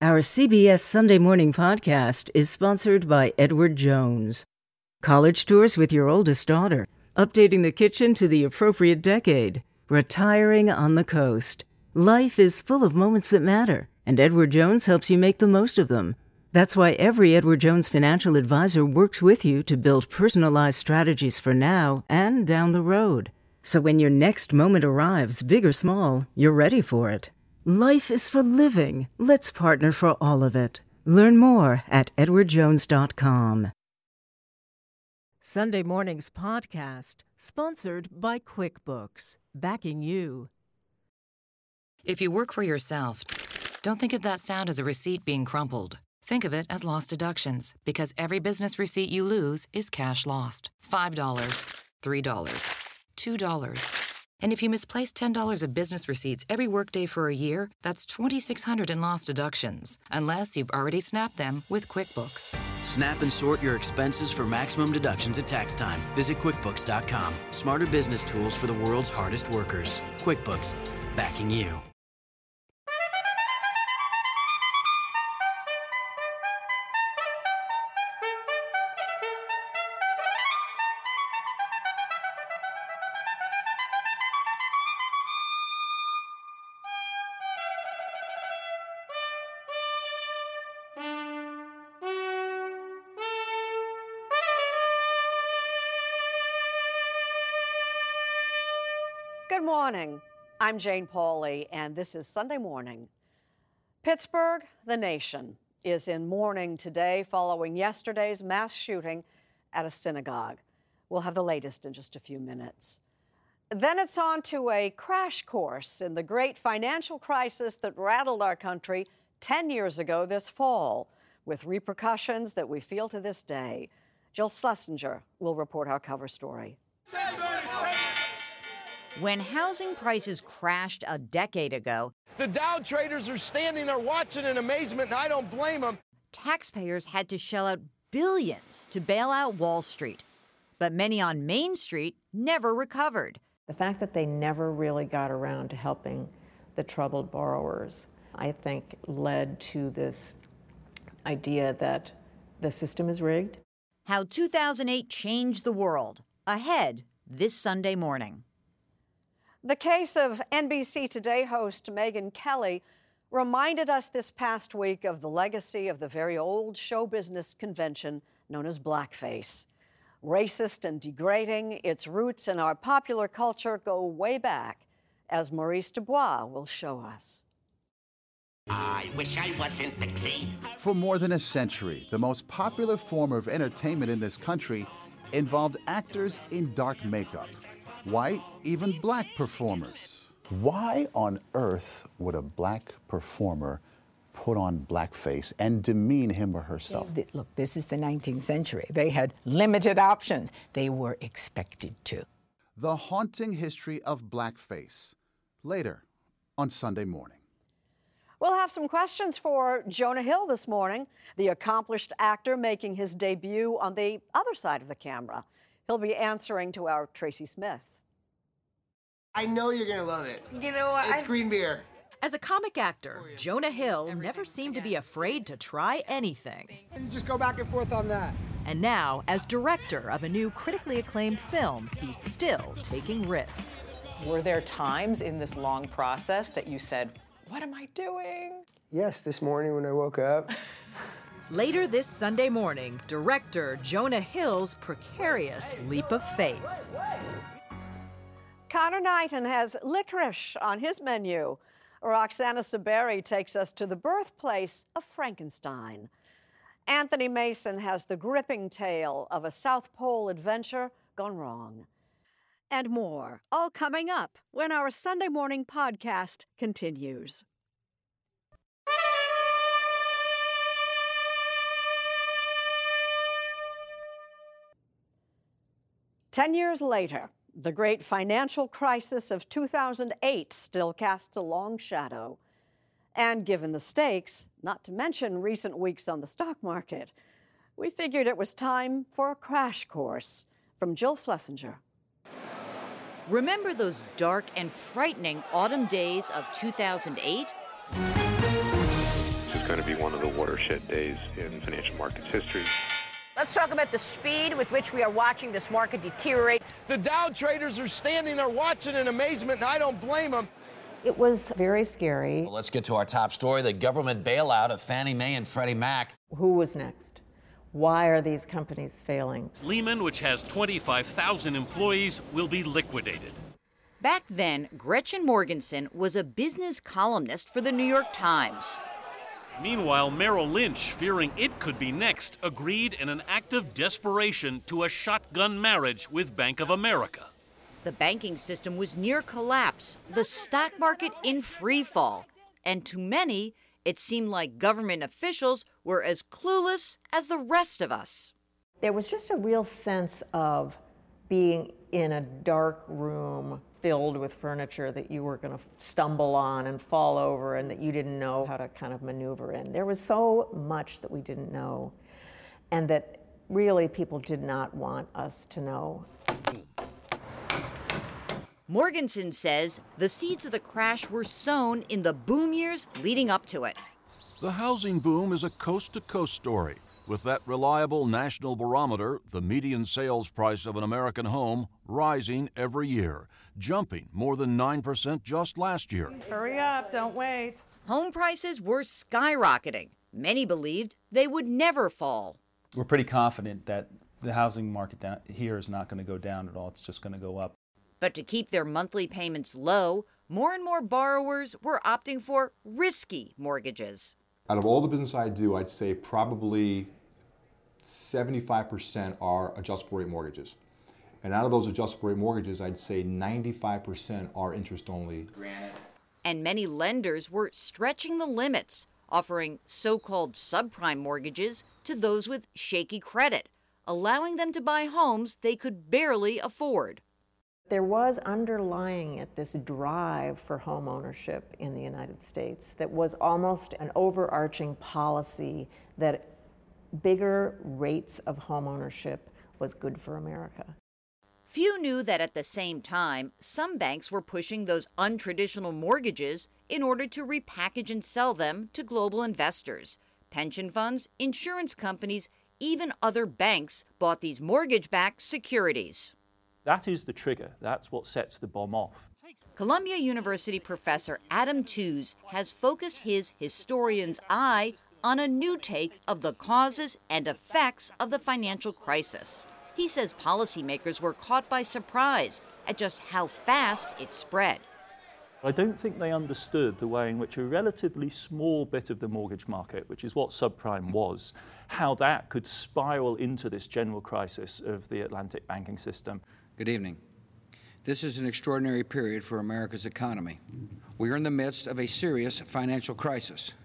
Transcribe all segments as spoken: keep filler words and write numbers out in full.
Our C B S Sunday Morning Podcast is sponsored by Edward Jones. College tours with your oldest daughter, updating the kitchen to the appropriate decade, retiring on the coast. Life is full of moments that matter, and Edward Jones helps you make the most of them. That's why every Edward Jones financial advisor works with you to build personalized strategies for now and down the road. So when your next moment arrives, big or small, you're ready for it. Life is for living. Let's partner for all of it. Learn more at edward jones dot com. Sunday Morning's podcast, sponsored by QuickBooks, backing you. If you work for yourself, don't think of that sound as a receipt being crumpled. Think of it as lost deductions, because every business receipt you lose is cash lost. five dollars, three dollars, two dollars. And if you misplace ten dollars of business receipts every workday for a year, that's two thousand six hundred dollars in lost deductions, unless you've already snapped them with QuickBooks. Snap and sort your expenses for maximum deductions at tax time. Visit QuickBooks dot com. Smarter business tools for the world's hardest workers. QuickBooks, backing you. Good morning. I'm Jane Pauley, and this is Sunday Morning. Pittsburgh, the nation, is in mourning today following yesterday's mass shooting at a synagogue. We'll have the latest in just a few minutes. Then it's on to a crash course in the great financial crisis that rattled our country ten years ago this fall, with repercussions that we feel to this day. Jill Schlesinger will report our cover story. When housing prices crashed a decade ago, the Dow traders are standing there watching in amazement, and I don't blame them. Taxpayers had to shell out billions to bail out Wall Street. But many on Main Street never recovered. The fact that they never really got around to helping the troubled borrowers, I think, led to this idea that the system is rigged. How two thousand eight changed the world. Ahead this Sunday morning. The case of N B C Today host Megyn Kelly reminded us this past week of the legacy of the very old show business convention known as blackface. Racist and degrading, its roots in our popular culture go way back, as Maurice Dubois will show us. I wish I wasn't Dixie. For more than a century, the most popular form of entertainment in this country involved actors in dark makeup. White, even black performers. Why on earth would a black performer put on blackface and demean him or herself? Look, this is the nineteenth century. They had limited options. They were expected to. The haunting history of blackface. Later on Sunday Morning. We'll have some questions for Jonah Hill this morning, the accomplished actor making his debut on the other side of the camera. He'll be answering to our Tracy Smith. I know you're going to love it. You know what? It's I... green beer. As a comic actor, Jonah Hill never seemed to be afraid to try anything. And just go back and forth on that. And now, as director of a new critically acclaimed film, he's still taking risks. Were there times in this long process that you said, what am I doing? Yes, this morning when I woke up. Later this Sunday morning, director Jonah Hill's precarious leap of faith. Connor Knighton has licorice on his menu. Roxana Saberi takes us to the birthplace of Frankenstein. Anthony Mason has the gripping tale of a South Pole adventure gone wrong. And more, all coming up when our Sunday Morning Podcast continues. Ten years later, the great financial crisis of two thousand eight still casts a long shadow. And given the stakes, not to mention recent weeks on the stock market, we figured it was time for a crash course. From Jill Schlesinger. Remember those dark and frightening autumn days of two thousand eight? Just going to be one of the watershed days in financial markets history. Let's talk about the speed with which we are watching this market deteriorate. The Dow traders are standing there watching in amazement, and I don't blame them. It was very scary. Well, let's get to our top story, the government bailout of Fannie Mae and Freddie Mac. Who was next? Why are these companies failing? Lehman, which has twenty-five thousand employees, will be liquidated. Back then, Gretchen Morgenson was a business columnist for the New York Times. Meanwhile, Merrill Lynch, fearing it could be next, agreed in an act of desperation to a shotgun marriage with Bank of America. The banking system was near collapse, the stock market in free fall, and to many, it seemed like government officials were as clueless as the rest of us. There was just a real sense of being in a dark room filled with furniture that you were going to stumble on and fall over and that you didn't know how to kind of maneuver in. There was so much that we didn't know and that really people did not want us to know. Morgenson says the seeds of the crash were sown in the boom years leading up to it. The housing boom is a coast-to-coast story. With that reliable national barometer, the median sales price of an American home rising every year, jumping more than nine percent just last year. Hurry up, don't wait. Home prices were skyrocketing. Many believed they would never fall. We're pretty confident that the housing market down here is not going to go down at all. It's just going to go up. But to keep their monthly payments low, more and more borrowers were opting for risky mortgages. Out of all the business I do, I'd say probably seventy-five percent are adjustable rate mortgages. And out of those adjustable rate mortgages, I'd say ninety-five percent are interest only. And many lenders were stretching the limits, offering so-called subprime mortgages to those with shaky credit, allowing them to buy homes they could barely afford. There was underlying it this drive for home ownership in the United States that was almost an overarching policy that bigger rates of home ownership was good for America. Few knew that at the same time, some banks were pushing those untraditional mortgages in order to repackage and sell them to global investors. Pension funds, insurance companies, even other banks bought these mortgage-backed securities. That is the trigger. That's what sets the bomb off. Columbia University professor Adam Tooze has focused his historian's eye on a new take of the causes and effects of the financial crisis. He says policymakers were caught by surprise at just how fast it spread. I don't think they understood the way in which a relatively small bit of the mortgage market, which is what subprime was, how that could spiral into this general crisis of the Atlantic banking system. Good evening. This is an extraordinary period for America's economy. We are in the midst of a serious financial crisis.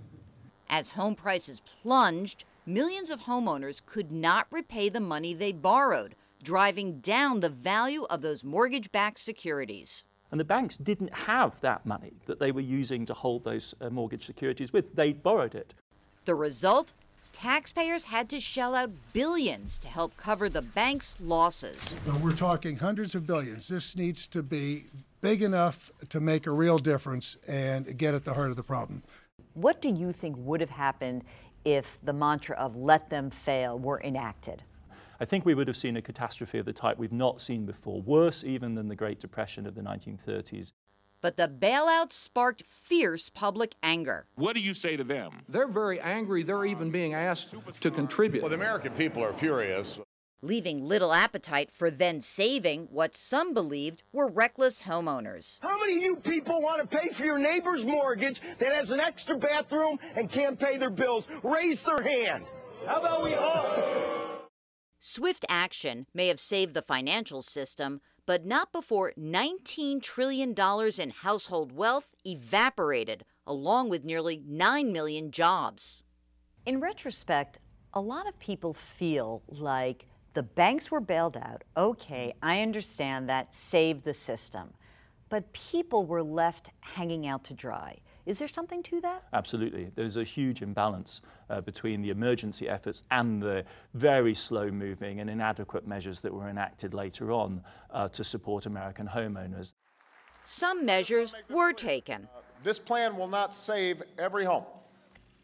As home prices plunged, millions of homeowners could not repay the money they borrowed, driving down the value of those mortgage-backed securities. And the banks didn't have that money that they were using to hold those uh, mortgage securities with. They borrowed it. The result? Taxpayers had to shell out billions to help cover the bank's losses. Well, we're talking hundreds of billions. This needs to be big enough to make a real difference and get at the heart of the problem. What do you think would have happened if the mantra of let them fail were enacted? I think we would have seen a catastrophe of the type we've not seen before, worse even than the Great Depression of the nineteen thirties. But the bailout sparked fierce public anger. What do you say to them? They're very angry. They're even being asked to contribute. Well, the American people are furious. Leaving little appetite for then saving what some believed were reckless homeowners. How many of you people want to pay for your neighbor's mortgage that has an extra bathroom and can't pay their bills? Raise their hand. How about we all? Swift action may have saved the financial system, but not before nineteen trillion dollars in household wealth evaporated, along with nearly nine million jobs. In retrospect, a lot of people feel like the banks were bailed out. Okay, I understand that, saved the system. But people were left hanging out to dry. Is there something to that? Absolutely. There's a huge imbalance uh, between the emergency efforts and the very slow-moving and inadequate measures that were enacted later on uh, to support American homeowners. Some measures were taken. This plan will not save every home,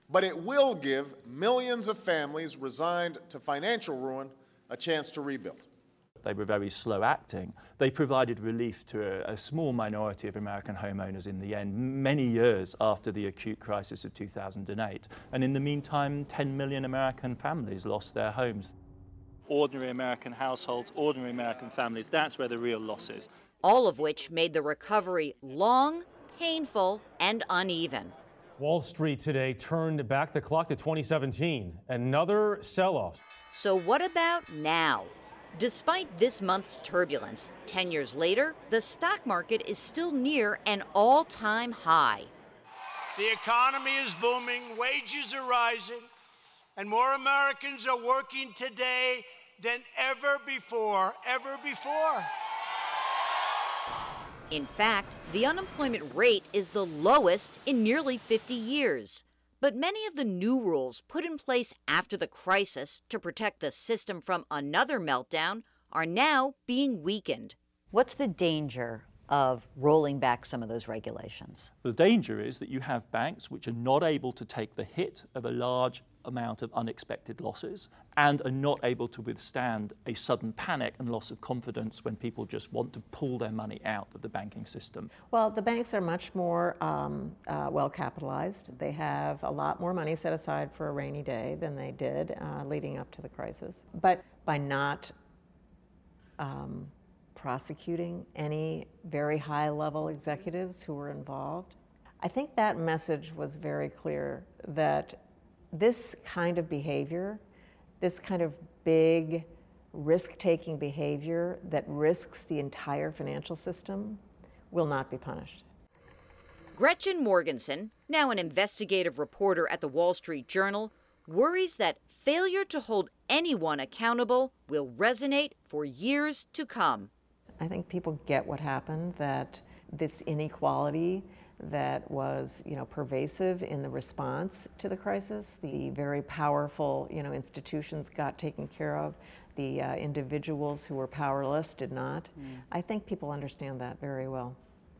but it will give millions of families resigned to financial ruin a chance to rebuild. They were very slow acting. They provided relief to a, a small minority of American homeowners in the end, many years after the acute crisis of two thousand eight. And in the meantime, ten million American families lost their homes. Ordinary American households, ordinary American families, that's where the real loss is. All of which made the recovery long, painful, and uneven. Wall Street today turned back the clock to twenty seventeen. Another sell-off. So what about now? Despite this month's turbulence, ten years later, the stock market is still near an all-time high. The economy is booming, wages are rising, and more Americans are working today than ever before, ever before. In fact, the unemployment rate is the lowest in nearly fifty years. But many of the new rules put in place after the crisis to protect the system from another meltdown are now being weakened. What's the danger of rolling back some of those regulations? The danger is that you have banks which are not able to take the hit of a large amount of unexpected losses and are not able to withstand a sudden panic and loss of confidence when people just want to pull their money out of the banking system. Well, the banks are much more um, uh, well capitalized. They have a lot more money set aside for a rainy day than they did uh, leading up to the crisis. But by not um, prosecuting any very high-level executives who were involved, I think that message was very clear that this kind of behavior, this kind of big risk-taking behavior that risks the entire financial system will not be punished. Gretchen Morgenson, now an investigative reporter at the Wall Street Journal, worries that failure to hold anyone accountable will resonate for years to come. I think people get what happened, that this inequality that was, you know, pervasive in the response to the crisis. The very powerful, you know, institutions got taken care of. The uh, individuals who were powerless did not. Mm. I think people understand that very well.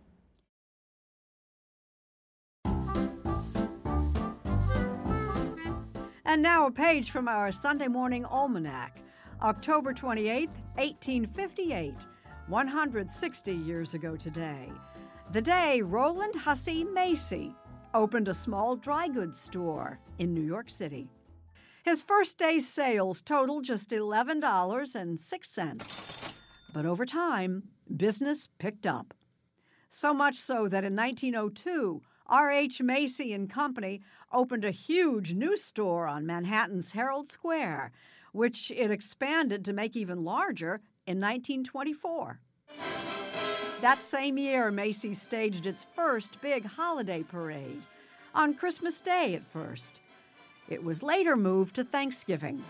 And now a page from our Sunday Morning Almanac, October twenty-eighth, eighteen fifty-eight, one hundred sixty years ago today. The day Roland Hussey Macy opened a small dry goods store in New York City. His first day's sales totaled just eleven dollars and six cents. But over time, business picked up. So much so that in nineteen oh two, R H Macy and Company opened a huge new store on Manhattan's Herald Square, which it expanded to make even larger in nineteen twenty-four. That same year, Macy's staged its first big holiday parade, on Christmas Day at first. It was later moved to Thanksgiving.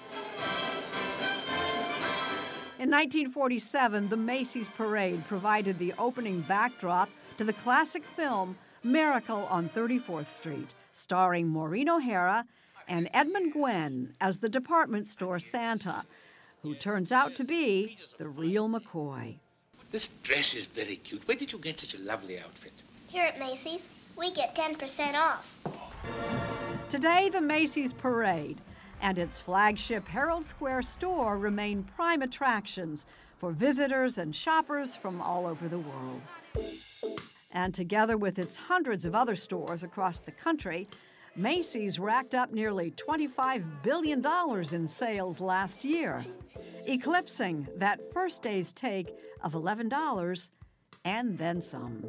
In nineteen forty-seven, the Macy's Parade provided the opening backdrop to the classic film Miracle on thirty-fourth Street, starring Maureen O'Hara and Edmund Gwenn as the department store Santa, who turns out to be the real McCoy. This dress is very cute. Where did you get such a lovely outfit? Here at Macy's, we get ten percent off. Today, the Macy's Parade and its flagship Herald Square store remain prime attractions for visitors and shoppers from all over the world. And together with its hundreds of other stores across the country, Macy's racked up nearly twenty-five billion dollars in sales last year, eclipsing that first day's take of eleven dollars and then some.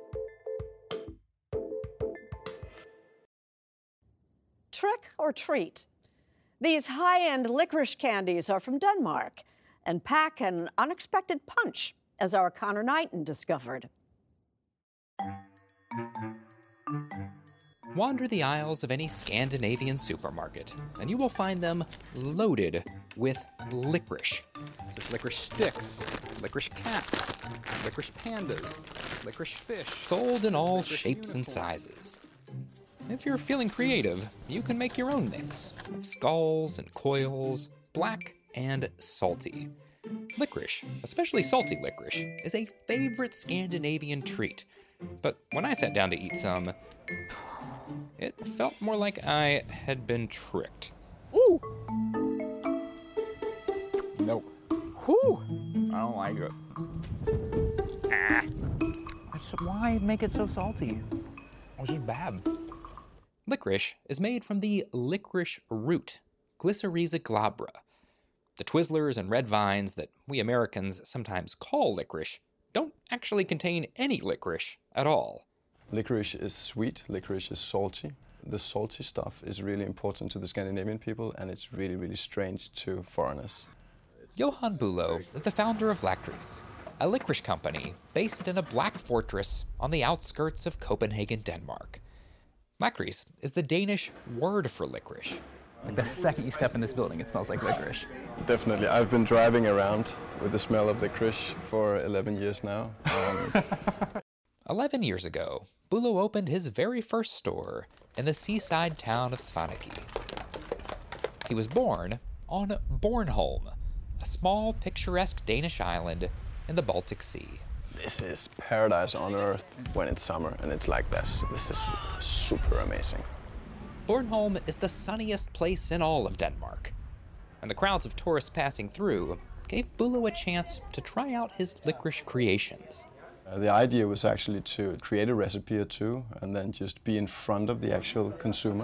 Trick or treat? These high-end licorice candies are from Denmark and pack an unexpected punch, as our Connor Knighton discovered. Wander the aisles of any Scandinavian supermarket, and you will find them loaded with licorice. There's licorice sticks, licorice cats, licorice pandas, licorice fish. Sold in all shapes and sizes. If you're feeling creative, you can make your own mix of skulls and coils, black and salty. Licorice, especially salty licorice, is a favorite Scandinavian treat. But when I sat down to eat some, it felt more like I had been tricked. Ooh! Nope. Whew! I don't like it. Ah. Why make it so salty? Oh, it's bad. Licorice is made from the licorice root, Glycyrrhiza glabra. The Twizzlers and red vines that we Americans sometimes call licorice don't actually contain any licorice at all. Licorice is sweet, licorice is salty. The salty stuff is really important to the Scandinavian people, and it's really, really strange to foreigners. Johan Bülow is the founder of Lakris, a licorice company based in a black fortress on the outskirts of Copenhagen, Denmark. Lakris is the Danish word for licorice. Like the second you step in this building, it smells like licorice. Definitely. I've been driving around with the smell of licorice for eleven years now. Um, Eleven years ago, Bülow opened his very first store in the seaside town of Svaneke. He was born on Bornholm, a small, picturesque Danish island in the Baltic Sea. This is paradise on earth when it's summer and it's like this. This is super amazing. Bornholm is the sunniest place in all of Denmark, and the crowds of tourists passing through gave Bülow a chance to try out his licorice creations. Uh, the idea was actually to create a recipe or two and then just be in front of the actual consumer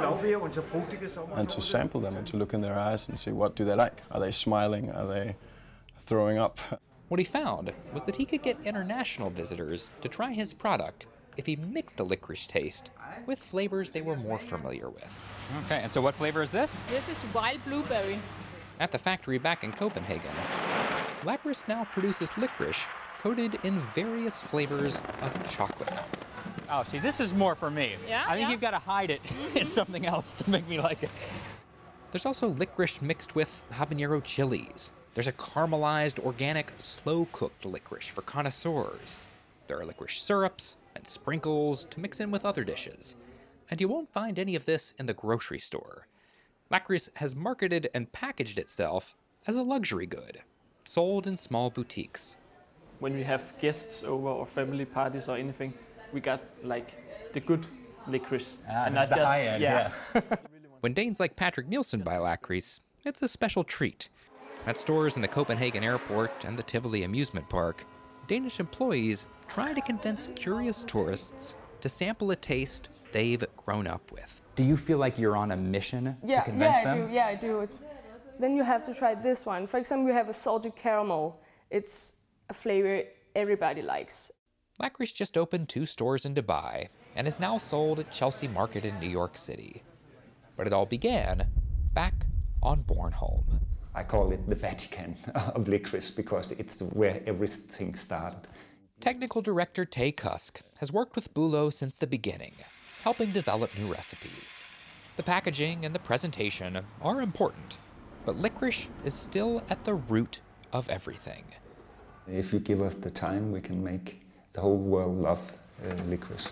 and to sample them and to look in their eyes and see what do they like. Are they smiling? Are they throwing up? What he found was that he could get international visitors to try his product if he mixed a licorice taste with flavors they were more familiar with. Okay, and so what flavor is this? This is wild blueberry. At the factory back in Copenhagen, Lakris now produces licorice coated in various flavors of chocolate. Oh, see, this is more for me. Yeah, I think yeah. you've got to hide it in something else to make me like it. There's also licorice mixed with habanero chilies. There's a caramelized, organic, slow-cooked licorice for connoisseurs. There are licorice syrups and sprinkles to mix in with other dishes. And you won't find any of this in the grocery store. Lakris has marketed and packaged itself as a luxury good, sold in small boutiques. When we have guests over or family parties or anything, we got like the good licorice. Ah, and not not the just, high end, yeah. yeah. When Danes like Patrick Nielsen buy Lakris, it's a special treat. At stores in the Copenhagen airport and the Tivoli amusement park, Danish employees try to convince curious tourists to sample a taste they've grown up with. Do you feel like you're on a mission yeah, to convince yeah, them? I do. Yeah, I do. It's, then you have to try this one. For example, we have a salted caramel. It's a flavor everybody likes. Lakris just opened two stores in Dubai and is now sold at Chelsea Market in New York City. But it all began back on Bornholm. I call it the Vatican of licorice because it's where everything started. Technical director Tay Kusk has worked with Bülow since the beginning, helping develop new recipes. The packaging and the presentation are important, but licorice is still at the root of everything. If you give us the time, we can make the whole world love uh, licorice.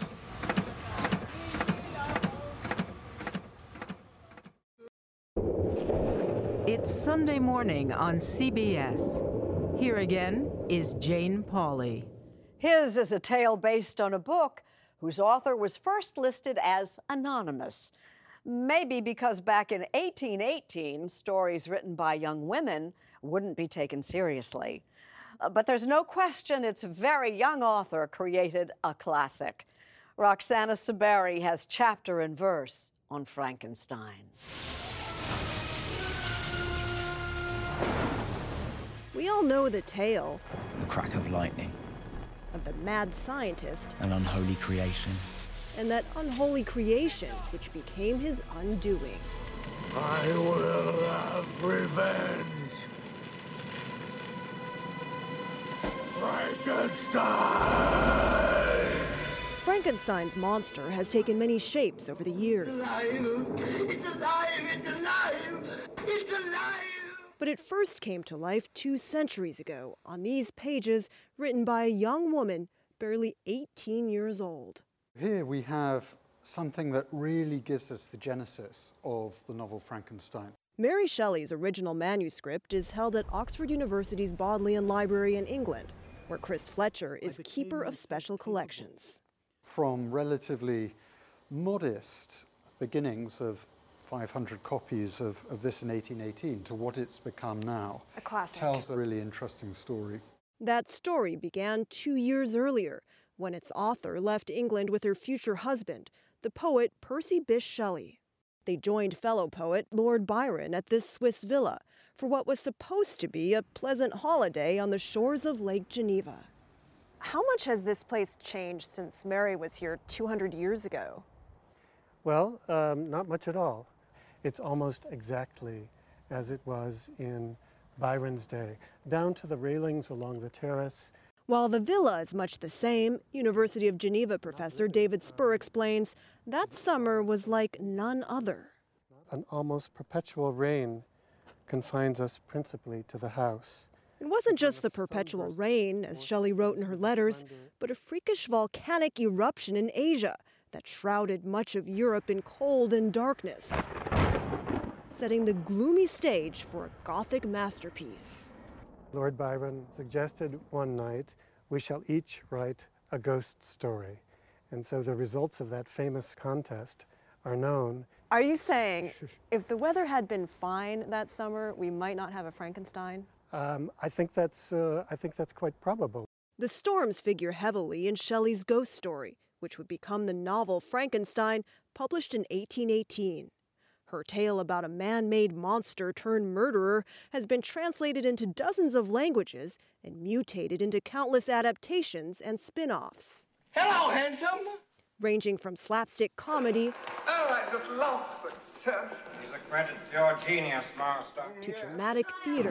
It's Sunday morning on C B S. Here again is Jane Pauley. His is a tale based on a book whose author was first listed as anonymous. Maybe because back in eighteen eighteen, stories written by young women wouldn't be taken seriously. Uh, but there's no question its very young author created a classic. Roxana Saberi has chapter and verse on Frankenstein. We all know the tale The crack of lightning, of the mad scientist an unholy creation. and that unholy creation which became his undoing. I will have revenge. Frankenstein! Frankenstein's monster has taken many shapes over the years. It's alive! It's alive! It's alive! It's alive! But it first came to life two centuries ago on these pages written by a young woman barely eighteen years old. Here we have something that really gives us the genesis of the novel Frankenstein. Mary Shelley's original manuscript is held at Oxford University's Bodleian Library in England, where Chris Fletcher is keeper of special collections. From relatively modest beginnings of five hundred copies of, of this in eighteen eighteen to what it's become now. A classic. Tells a really interesting story. That story began two years earlier, when its author left England with her future husband, the poet Percy Bysshe Shelley. They joined fellow poet Lord Byron at this Swiss villa for what was supposed to be a pleasant holiday on the shores of Lake Geneva. How much has this place changed since Mary was here two hundred years ago? Well, um, not much at all. It's almost exactly as it was in Byron's day, down to the railings along the terrace. While the villa is much the same, University of Geneva professor David Spur explains that summer was like none other. An almost perpetual rain confines us principally to the house. It wasn't just the perpetual rain, as Shelley wrote in her letters, but a freakish volcanic eruption in Asia that shrouded much of Europe in cold and darkness, setting the gloomy stage for a Gothic masterpiece. Lord Byron suggested one night, we shall each write a ghost story. And so the results of that famous contest are known. Are you saying if the weather had been fine that summer, we might not have a Frankenstein? Um, I think that's, uh, I think that's quite probable. The storms figure heavily in Shelley's ghost story, which would become the novel Frankenstein, published in eighteen eighteen. Her tale about a man-made monster turned murderer has been translated into dozens of languages and mutated into countless adaptations and spin-offs. Hello, handsome. Ranging from slapstick comedy Oh, I just love success. He's a credit to your genius, master. to dramatic theater,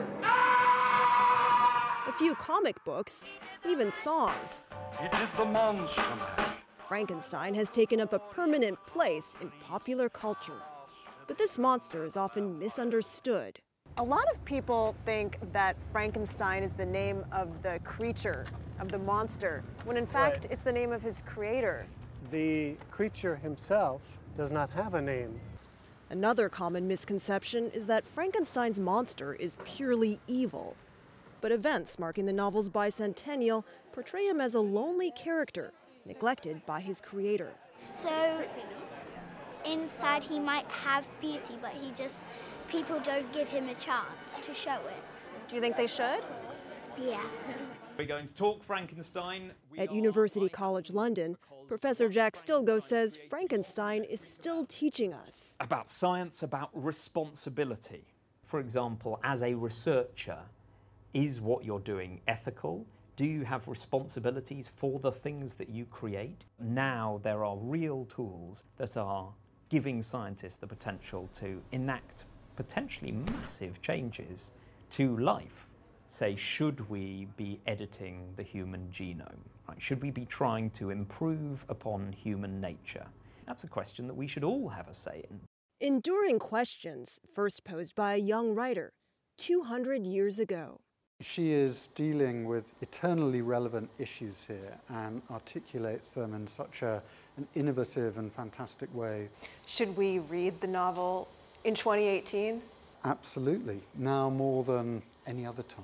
a few comic books, even songs. It is the monster man. Frankenstein has taken up a permanent place in popular culture. But this monster is often misunderstood. A lot of people think that Frankenstein is the name of the creature, of the monster, when in fact Right. it's the name of his creator. The creature himself does not have a name. Another common misconception is that Frankenstein's monster is purely evil. But events marking the novel's bicentennial portray him as a lonely character, neglected by his creator. So inside he might have beauty, but he just, people don't give him a chance to show it. Do you think they should? Yeah. We're going to talk Frankenstein. At University College London, Professor Jack Stilgo says Frankenstein is still teaching us About science, about responsibility. For example, as a researcher, is what you're doing ethical? Do you have responsibilities for the things that you create? Now there are real tools that are giving scientists the potential to enact potentially massive changes to life. Say, should we be editing the human genome? Right? Should we be trying to improve upon human nature? That's a question that we should all have a say in. enduring questions first posed by a young writer two hundred years ago. She is dealing with eternally relevant issues here and articulates them in such a, an innovative and fantastic way. Should we read the novel in twenty eighteen? Absolutely, now more than any other time.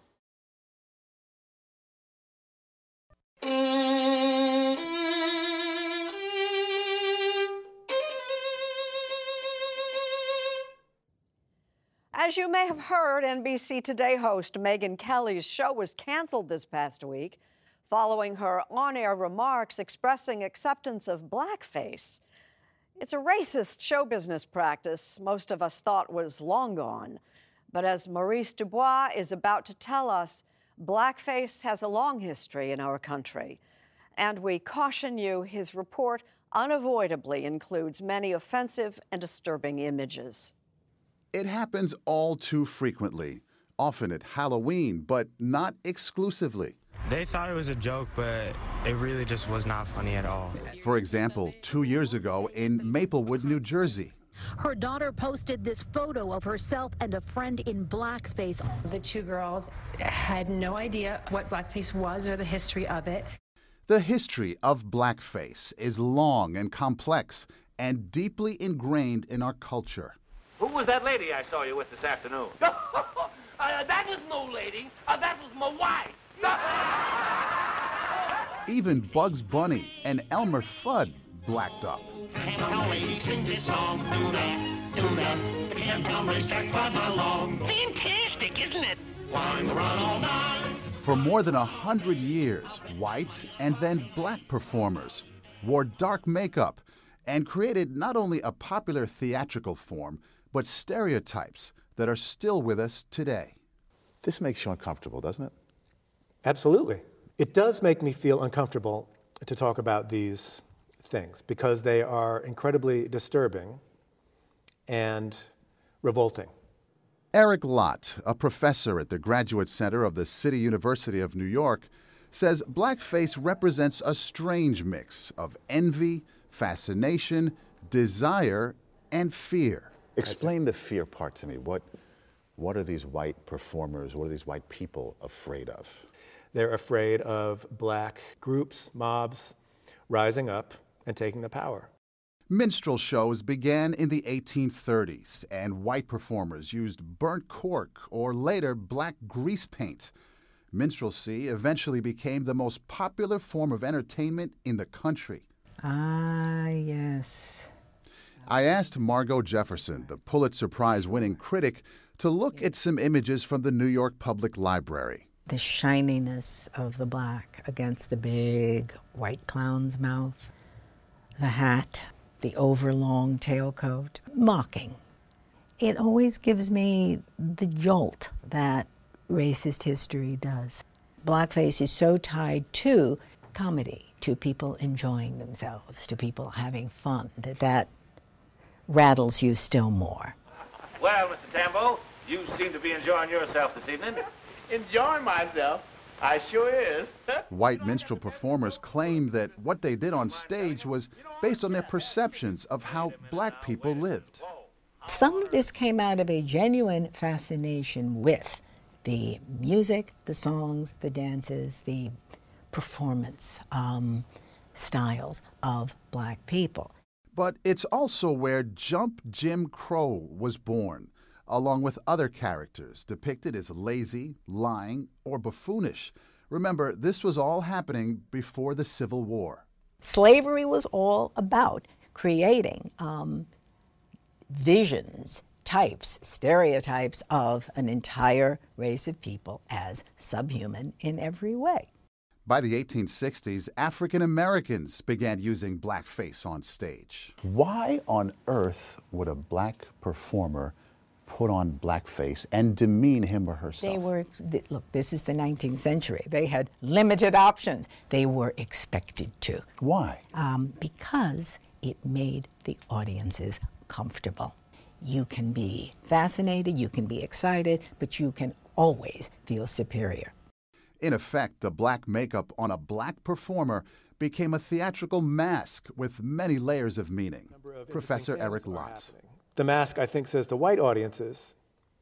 As you may have heard, N B C Today host Megyn Kelly's show was canceled this past week following her on-air remarks expressing acceptance of blackface. It's a racist show business practice most of us thought was long gone. But as Maurice Dubois is about to tell us, blackface has a long history in our country. And we caution you, his report unavoidably includes many offensive and disturbing images. It happens all too frequently, often at Halloween, but not exclusively. They thought it was a joke, but it really just was not funny at all. For example, two years ago in Maplewood, New Jersey. Her daughter posted this photo of herself and a friend in blackface. The two girls had no idea what blackface was or the history of it. The history of blackface is long and complex and deeply ingrained in our culture. Who was that lady I saw you with this afternoon? uh, that was no lady. Uh, that was my wife. Even Bugs Bunny and Elmer Fudd blacked up. Our lady sings this song. Do that, do that. The Montgomery Jack right along. Fantastic, isn't it? Wine run all night. For more than a hundred years, white and then black performers wore dark makeup and created not only a popular theatrical form, but stereotypes that are still with us today. This makes you uncomfortable, doesn't it? Absolutely. It does make me feel uncomfortable to talk about these things because they are incredibly disturbing and revolting. Eric Lott, a professor at the Graduate Center of the City University of New York, says blackface represents a strange mix of envy, fascination, desire, and fear. Explain the fear part to me. What, what are these white performers, what are these white people afraid of? They're afraid of black groups, mobs, rising up and taking the power. Minstrel shows began in the eighteen thirties, and white performers used burnt cork or later black grease paint. Minstrelsy eventually became the most popular form of entertainment in the country. Ah, yes. I asked Margot Jefferson, the Pulitzer Prize-winning critic, to look at some images from the New York Public Library. The shininess of the black against the big white clown's mouth, the hat, the overlong tailcoat, mocking. It always gives me the jolt that racist history does. Blackface is so tied to comedy, to people enjoying themselves, to people having fun, that that rattles you still more. Well, Mister Tambo, you seem to be enjoying yourself this evening. Enjoying myself? I sure is. White minstrel performers claim that what they did on stage was based on their perceptions of how black people lived. Some of this came out of a genuine fascination with the music, the songs, the dances, the performance um, styles of black people. But it's also where Jump Jim Crow was born, along with other characters depicted as lazy, lying, or buffoonish. Remember, this was all happening before the Civil War. Slavery was all about creating um, visions, types, stereotypes of an entire race of people as subhuman in every way. By the eighteen sixties, African Americans began using blackface on stage. Why on earth would a black performer put on blackface and demean him or herself? They were, look, this is the nineteenth century. They had limited options. They were expected to. Why? Um, because it made the audiences comfortable. You can be fascinated, you can be excited, but you can always feel superior. In effect, the black makeup on a black performer became a theatrical mask with many layers of meaning. Of Professor Eric Lott. The mask, I think, says to white audiences,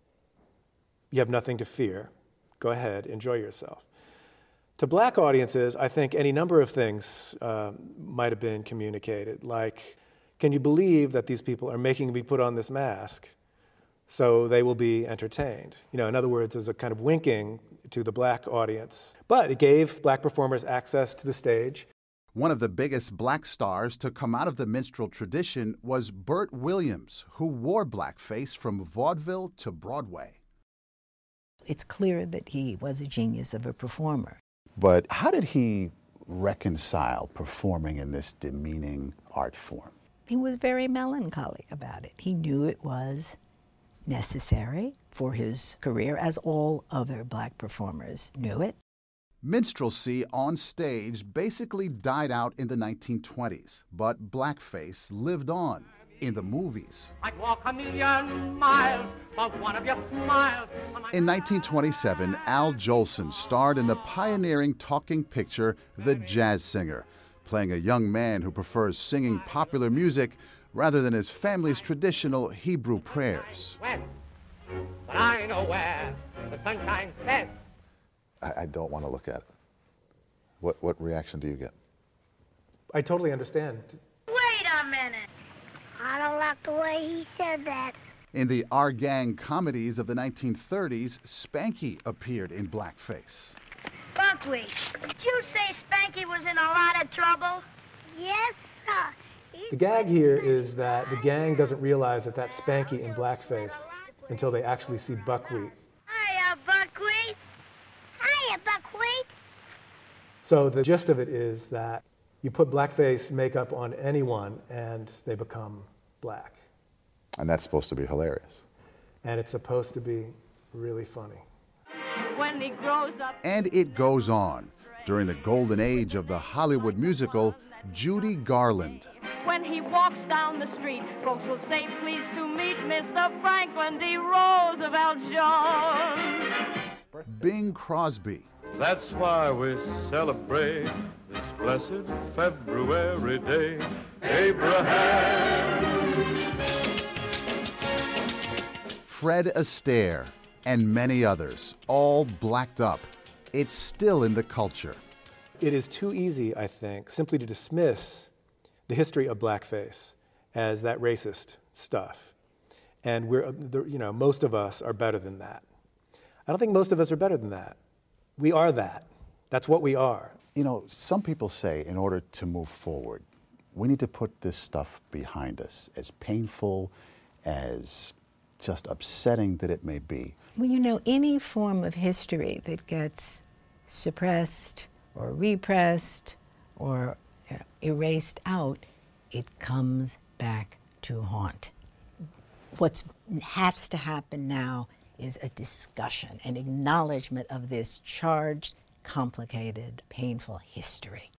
you have nothing to fear. Go ahead, enjoy yourself. To black audiences, I think any number of things uh, might have been communicated, like, can you believe that these people are making me put on this mask so they will be entertained? You know, in other words, there's a kind of winking to the black audience. But it gave black performers access to the stage. One of the biggest black stars to come out of the minstrel tradition was Bert Williams, who wore blackface from vaudeville to Broadway. It's clear that he was a genius of a performer. But how did he reconcile performing in this demeaning art form? He was very melancholy about it. He knew it was necessary for his career, as all other black performers knew it. Minstrelsy on stage basically died out in the nineteen twenties, but blackface lived on in the movies. I'd walk a million miles for one of your smiles. In nineteen twenty-seven, Al Jolson starred in the pioneering talking picture The Jazz Singer, playing a young man who prefers singing popular music rather than his family's traditional Hebrew prayers. West, but I know where the sunshine sets. I, I don't want to look at it. What, what reaction do you get? I totally understand. Wait a minute. I don't like the way he said that. In the Our Gang comedies of the nineteen thirties, Spanky appeared in blackface. Buckwheat, did you say Spanky was in a lot of trouble? Yes, sir. The gag here is that the gang doesn't realize that that's Spanky in blackface until they actually see Buckwheat. Hiya, Buckwheat. Hiya, Buckwheat. So the gist of it is that you put blackface makeup on anyone and they become black. And that's supposed to be hilarious. And it's supposed to be really funny. When he grows up. And it goes on. During the golden age of the Hollywood musical, Judy Garland. When he walks down the street, folks will say, pleased to meet Mister Franklin D. Roosevelt Jones. Bing Crosby. That's why we celebrate this blessed February day. Abraham. Fred Astaire, and many others, all blacked up. It's still in the culture. It is too easy, I think, simply to dismiss the history of blackface as that racist stuff. And we're, you know, most of us are better than that. I don't think most of us are better than that. We are that. That's what we are. You know, some people say in order to move forward, we need to put this stuff behind us, as painful, as just upsetting that it may be. Well, you know, any form of history that gets suppressed or repressed or erased out, it comes back to haunt. What has to happen now is a discussion, an acknowledgement of this charged, complicated, painful history.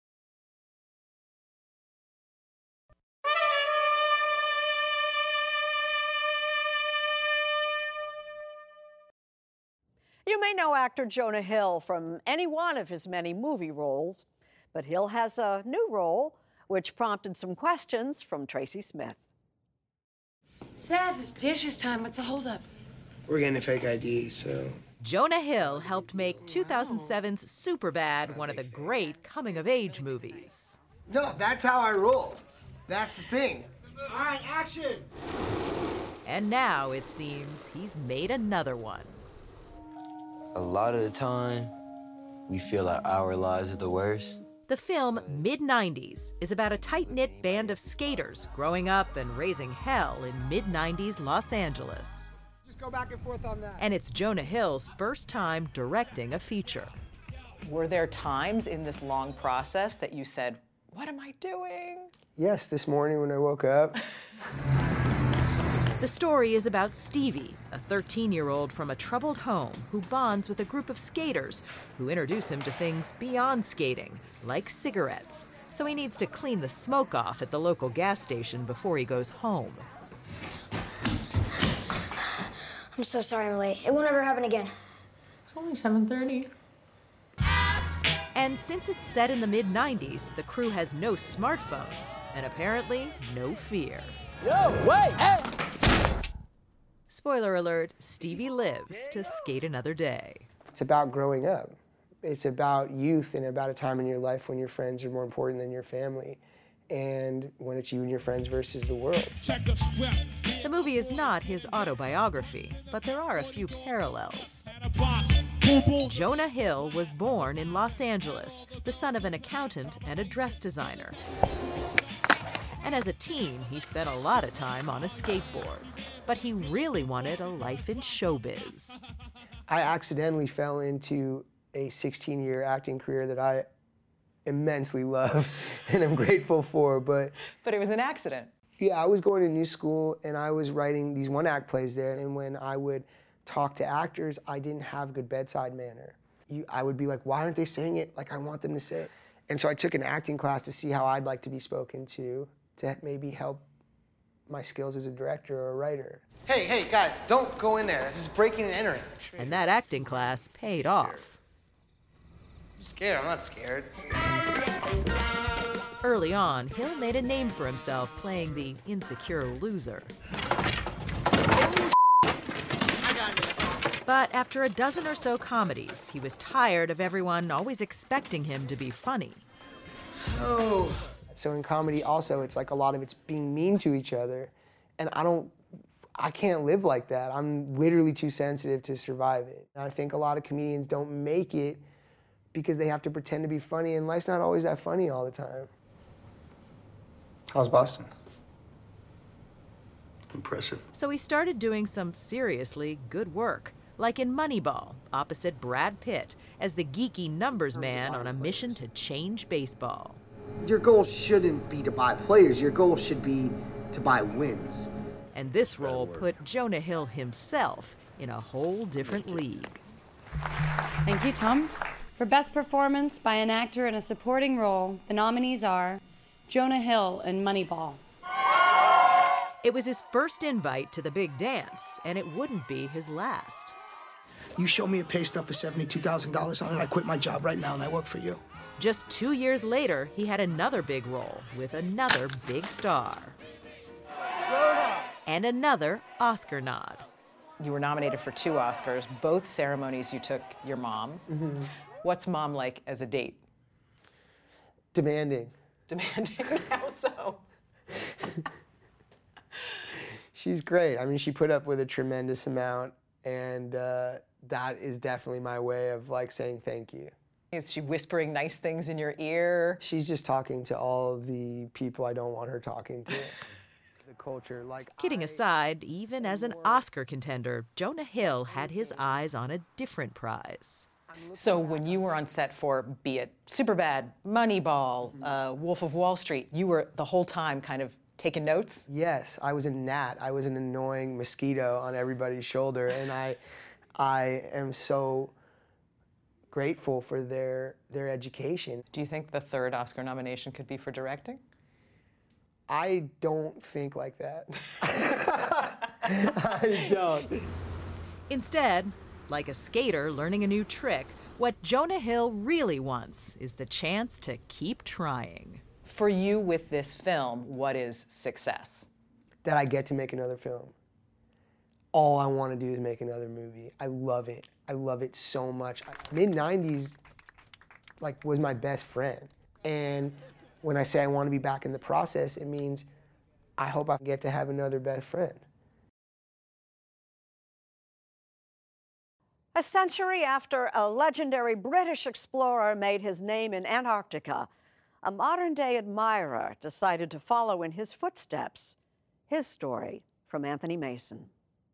You may know actor Jonah Hill from any one of his many movie roles, but Hill has a new role which prompted some questions from Tracy Smith. Seth, it's dishes time. What's the holdup? We're getting a fake I D, so... Jonah Hill helped make two thousand seven's Superbad one of the great coming-of-age movies. No, that's how I roll. That's the thing. All right, action! And now, it seems, he's made another one. A lot of the time, we feel like our lives are the worst. The film mid nineties is about a tight-knit band of skaters growing up and raising hell in mid nineties Los Angeles. Just go back and forth on that. And it's Jonah Hill's first time directing a feature. Were there times in this long process that you said, what am I doing? Yes, this morning when I woke up. The story is about Stevie, a thirteen-year-old from a troubled home who bonds with a group of skaters who introduce him to things beyond skating, like cigarettes. So he needs to clean the smoke off at the local gas station before he goes home. I'm so sorry I'm late. It won't ever happen again. It's only seven thirty. And since it's set in the mid nineties, the crew has no smartphones and apparently no fear. Yo, wait, hey! Spoiler alert, Stevie lives to skate another day. It's about growing up. It's about youth and about a time in your life when your friends are more important than your family. And when it's you and your friends versus the world. The movie is not his autobiography, but there are a few parallels. Jonah Hill was born in Los Angeles, the son of an accountant and a dress designer. And as a teen, he spent a lot of time on a skateboard. But he really wanted a life in showbiz. I accidentally fell into a sixteen-year acting career that I immensely love and I'm grateful for, but... But it was an accident. Yeah, I was going to new school and I was writing these one-act plays there, and when I would talk to actors, I didn't have good bedside manner. You, I would be like, why aren't they saying it like I want them to say it? And so I took an acting class to see how I'd like to be spoken to, to maybe help my skills as a director or a writer. Hey, hey, guys, don't go in there. This is breaking and entering. And that acting class paid off. I'm scared. I'm not scared. Early on, Hill made a name for himself playing the insecure loser. But after a dozen or so comedies, he was tired of everyone always expecting him to be funny. Oh. So in comedy also, it's like a lot of it's being mean to each other. And I don't, I can't live like that. I'm literally too sensitive to survive it. And I think a lot of comedians don't make it because they have to pretend to be funny, and life's not always that funny all the time. How's Boston? Impressive. So he started doing some seriously good work, like in Moneyball, opposite Brad Pitt, as the geeky numbers man on a mission to change baseball. Your goal shouldn't be to buy players. Your goal should be to buy wins. And this role put Jonah Hill himself in a whole different league. Thank you, Tom. For Best Performance by an Actor in a Supporting Role, the nominees are Jonah Hill in Moneyball. It was his first invite to the big dance, and it wouldn't be his last. You show me a pay stub for seventy-two thousand dollars on it, I quit my job right now and I work for you. Just two years later, he had another big role with another big star. And another Oscar nod. You were nominated for two Oscars. Both ceremonies you took your mom. Mm-hmm. What's mom like as a date? Demanding. Demanding? How so? She's great. I mean, she put up with a tremendous amount, and uh, that is definitely my way of like saying thank you. Is she whispering nice things in your ear? She's just talking to all of the people I don't want her talking to. The culture, like. Kidding aside, even as an Oscar contender, Jonah Hill had his eyes on a different prize. So when you were on set for, be it Superbad, Moneyball, uh, Wolf of Wall Street, you were the whole time kind of taking notes? Yes, I was a gnat. I was an annoying mosquito on everybody's shoulder, and I, I am so grateful for their their education. Do you think the third Oscar nomination could be for directing? I don't think like that. I don't. Instead, like a skater learning a new trick, what Jonah Hill really wants is the chance to keep trying. For you with this film, what is success? That I get to make another film. All I want to do is make another movie. I love it. I love it so much. mid nineties, like, was my best friend. And when I say I want to be back in the process, it means I hope I get to have another best friend. A century after a legendary British explorer made his name in Antarctica, a modern-day admirer decided to follow in his footsteps. His story from Anthony Mason.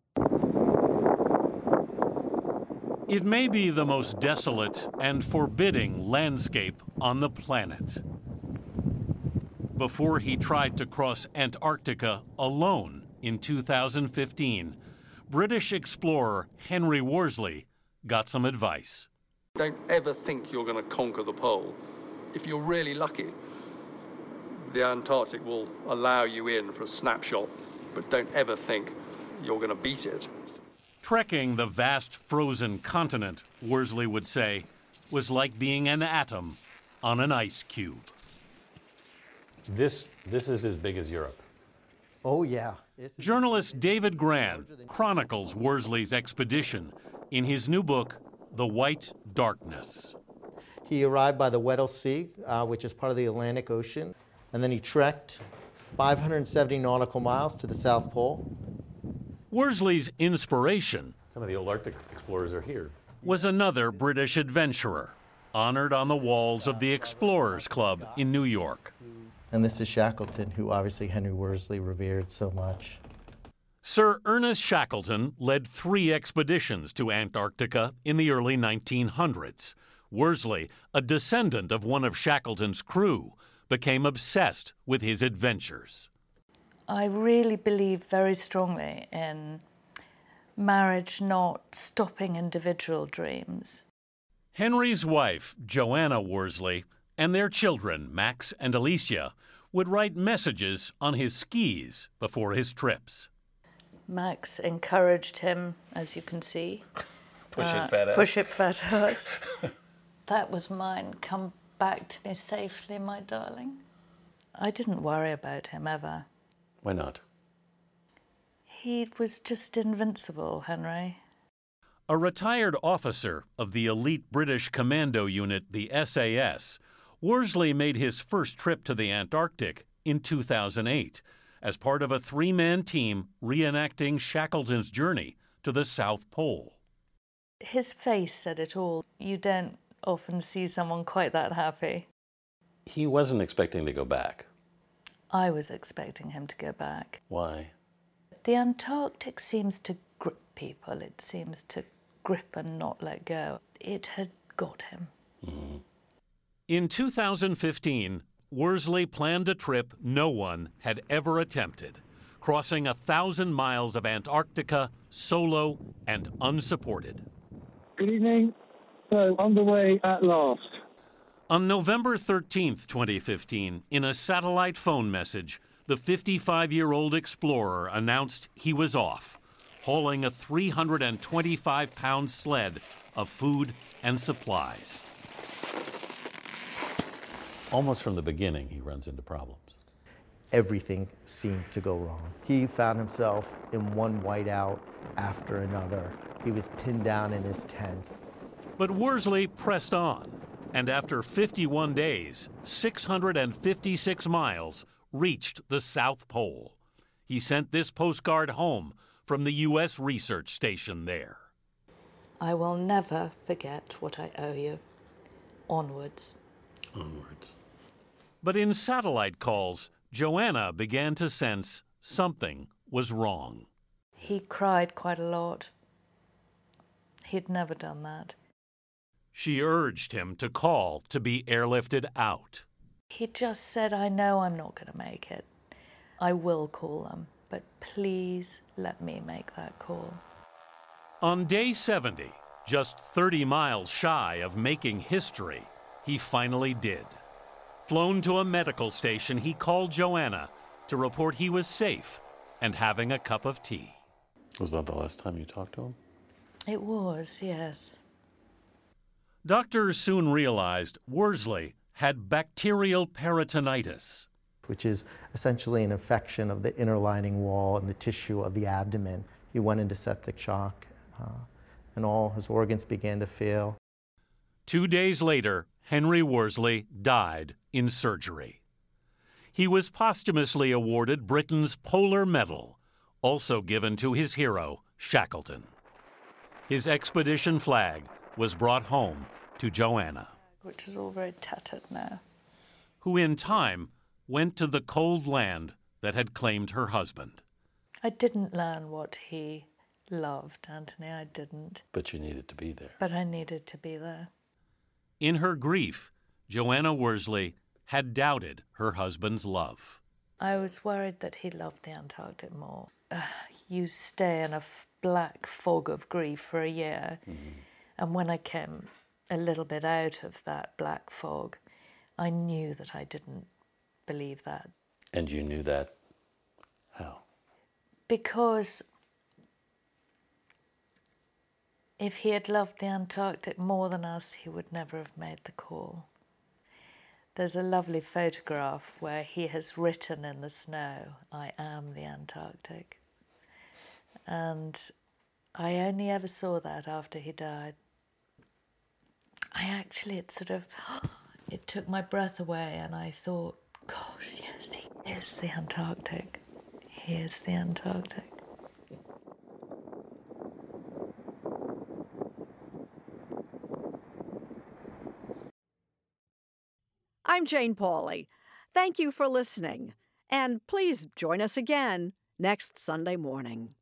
It may be the most desolate and forbidding landscape on the planet. Before he tried to cross Antarctica alone in two thousand fifteen, British explorer Henry Worsley got some advice. Don't ever think you're going to conquer the pole. If you're really lucky, the Antarctic will allow you in for a snapshot, but don't ever think you're going to beat it. Trekking the vast frozen continent, Worsley would say, was like being an atom on an ice cube. This, this is as big as Europe. Oh, yeah. Journalist David Grann chronicles Worsley's expedition in his new book, The White Darkness. He arrived by the Weddell Sea, uh, which is part of the Atlantic Ocean, and then he trekked five hundred seventy nautical miles to the South Pole. Worsley's inspiration, some of the old Arctic explorers are here, was another British adventurer, honored on the walls of the Explorers Club in New York. And this is Shackleton, who obviously Henry Worsley revered so much. Sir Ernest Shackleton led three expeditions to Antarctica in the early nineteen hundreds. Worsley, a descendant of one of Shackleton's crew, became obsessed with his adventures. I really believe very strongly in marriage not stopping individual dreams. Henry's wife, Joanna Worsley, and their children, Max and Alicia, would write messages on his skis before his trips. Max encouraged him, as you can see. Push uh, it, fat ass. Push it, fat ass. That was mine. Come back to me safely, my darling. I didn't worry about him ever. Why not? He was just invincible, Henry. A retired officer of the elite British commando unit, the S A S, Worsley made his first trip to the Antarctic in two thousand eight as part of a three-man team reenacting Shackleton's journey to the South Pole. His face said it all. You don't often see someone quite that happy. He wasn't expecting to go back. I was expecting him to go back. Why? The Antarctic seems to grip people. It seems to grip and not let go. It had got him. Mm-hmm. In two thousand fifteen, Worsley planned a trip no one had ever attempted, crossing a thousand miles of Antarctica solo and unsupported. Good evening. So, on the way at last. On November thirteenth, twenty fifteen, in a satellite phone message, the fifty-five-year-old explorer announced he was off, hauling a three hundred twenty-five pound sled of food and supplies. Almost from the beginning, he runs into problems. Everything seemed to go wrong. He found himself in one whiteout after another. He was pinned down in his tent. But Worsley pressed on, and after fifty-one days, six hundred fifty-six miles, reached the South Pole. He sent this postcard home from the U S research station there. I will never forget what I owe you. Onwards. Onwards. But in satellite calls, Joanna began to sense something was wrong. He cried quite a lot. He'd never done that. She urged him to call to be airlifted out. He just said, I know I'm not going to make it. I will call them, but please let me make that call. On day seventy, just thirty miles shy of making history, he finally did. Flown to a medical station, he called Joanna to report he was safe and having a cup of tea. Was that the last time you talked to him? It was, yes. Doctors soon realized Worsley had bacterial peritonitis, which is essentially an infection of the inner lining wall and the tissue of the abdomen. He went into septic shock, uh, and all his organs began to fail. Two days later, Henry Worsley died in surgery. He was posthumously awarded Britain's Polar Medal, also given to his hero, Shackleton. His expedition flag was brought home to Joanna, which is all very tattered now, who in time went to the cold land that had claimed her husband. I didn't learn what he loved, Anthony, I didn't. But you needed to be there. But I needed to be there. In her grief, Joanna Worsley had doubted her husband's love. I was worried that he loved the Antarctic more. Uh, you stay in a f- black fog of grief for a year, mm-hmm. and when I came a little bit out of that black fog, I knew that I didn't believe that. And you knew that how? Because if he had loved the Antarctic more than us, he would never have made the call. There's a lovely photograph where he has written in the snow, I am the Antarctic. And I only ever saw that after he died. I actually, it sort of, it took my breath away, and I thought, gosh, yes, he is the Antarctic. He is the Antarctic. I'm Jane Pauley. Thank you for listening, and please join us again next Sunday morning.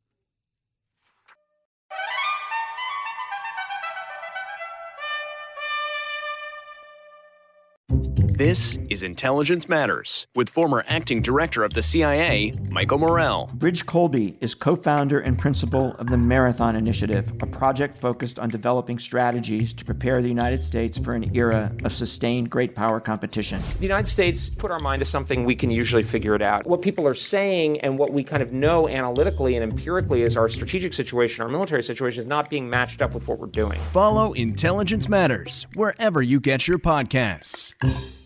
This is Intelligence Matters with former acting director of the C I A, Michael Morell. Ridge Colby is co-founder and principal of the Marathon Initiative, a project focused on developing strategies to prepare the United States for an era of sustained great power competition. The United States put our mind to something, we can usually figure it out. What people are saying and what we kind of know analytically and empirically is our strategic situation, our military situation is not being matched up with what we're doing. Follow Intelligence Matters wherever you get your podcasts.